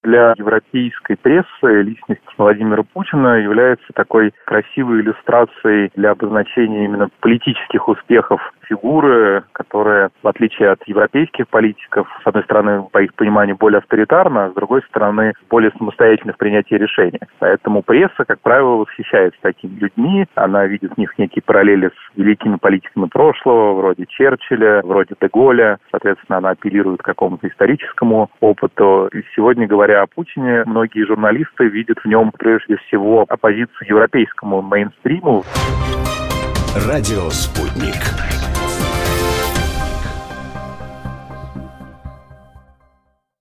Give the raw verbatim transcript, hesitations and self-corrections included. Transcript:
для европейской прессы личность Владимира Путина является такой красивой иллюстрацией для обозначения именно политических успехов фигуры, которая, в отличие от европейских политиков, с одной стороны, по их пониманию, более авторитарна, а с другой стороны, более самостоятельна в принятии решений. Поэтому пресса, как правило, восхищается такими людьми. Она видит в них некие параллели с великими политиками прошлого, вроде Черчилля, вроде де Голля. Соответственно, она апеллирует к какому-то историческому опыту. И сегодня, говоря о Путине, многие журналисты видят в нем, прежде всего, оппозицию европейскому мейнстриму. Радио «Спутник».